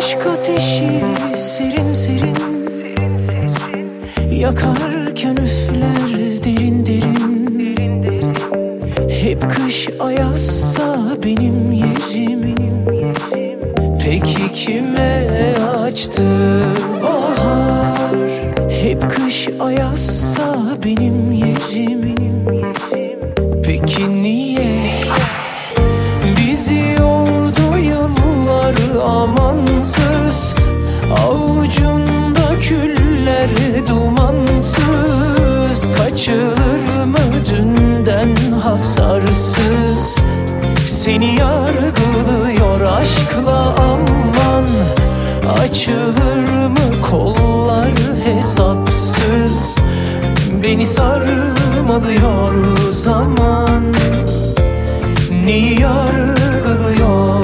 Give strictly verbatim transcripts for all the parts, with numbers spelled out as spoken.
Aşk ateşi serin serin yakarken üfler derin derin. Hep kış ayazsa benim yerim. Peki kime açtı bahar? Hep kış ayazsa benim yerim. Peki niye bizi yordu yıllar amansız? Avucunda küller dumansız. Kaçılır mı dünden hasarsız? Seni yargılıyor aşkla aman. Açılır mı kollar hesapsız? Beni sarmalıyor zaman. Neyi yargılıyor?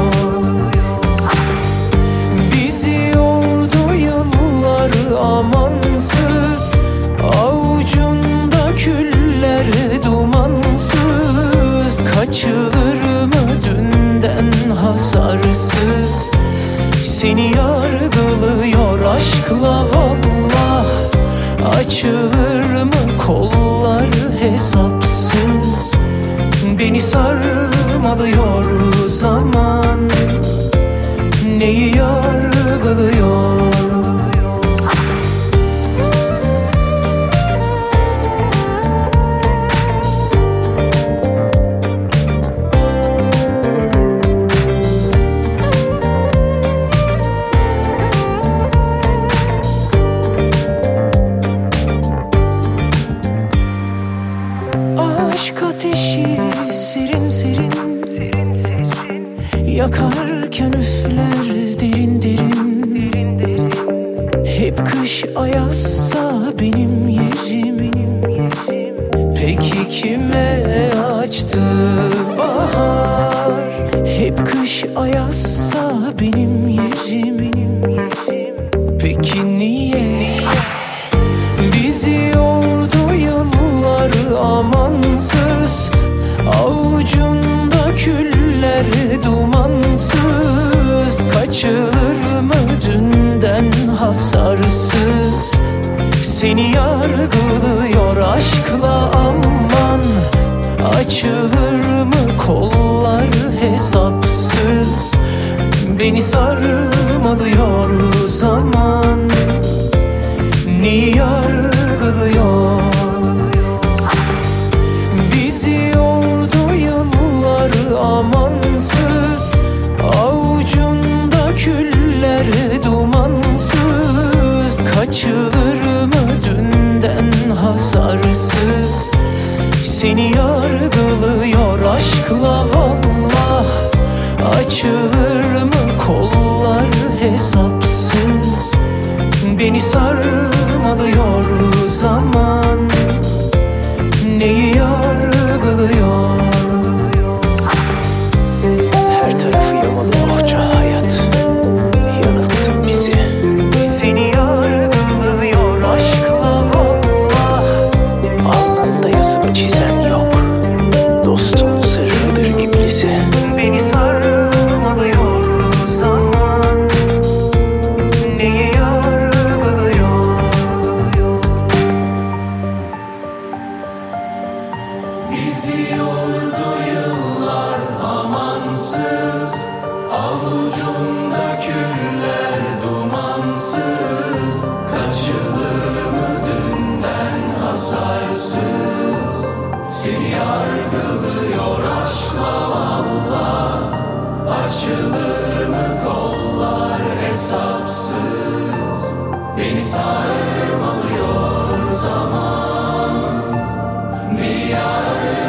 Bizi yordu yıllar amansız. Avucunda küller dumansız. Kaçılır mı dünden hasarsız? Seni yargılıyor aşkla vallah. Açılır mı kollar hesapsız? Beni sarmalıyor zaman. Neyi yargılıyor? Aşk ateşi serin serin yakarken üfler derin derin. Hep kış ayazsa benim yerim. Peki kime açtı bahar? Hep kış ayazsa benim yerim. Peki niye bizi yordu yıllar amansız? Avucunda küller dumansız. Kaçılır mı dünden hasarsız? Seni yargılıyor aşkla aman. Açılır mı kollar hesapsız? Beni sarmalıyor zaman. Neyi yargılıyor? Bizi yordu yıllar amansız. Avucunda küller dumansız. Kaçılır mı dünden hasarsız? Seni yargılıyor aşkla vallah. Açılır mı kollar hesapsız? Beni sarmalıyor zaman. Neyi yargılıyor? Her tarafı yamalı bohça hayat. Yanılttın bizi. Seni yargılıyor aşkla vallah. Alnında yazıp çizen yok. Dostun sırrıdır iblisi. Beni sarmalıyor zaman. Neyi yargılıyor? Bizi yordu yıllar amansız. Avucunda küller dumansız. Kaçılır mı dünden hasarsız? Seni yargılıyor aşkla vallah. Açılır mı kollar hesapsız? Beni sarmalıyor zaman. Bir yar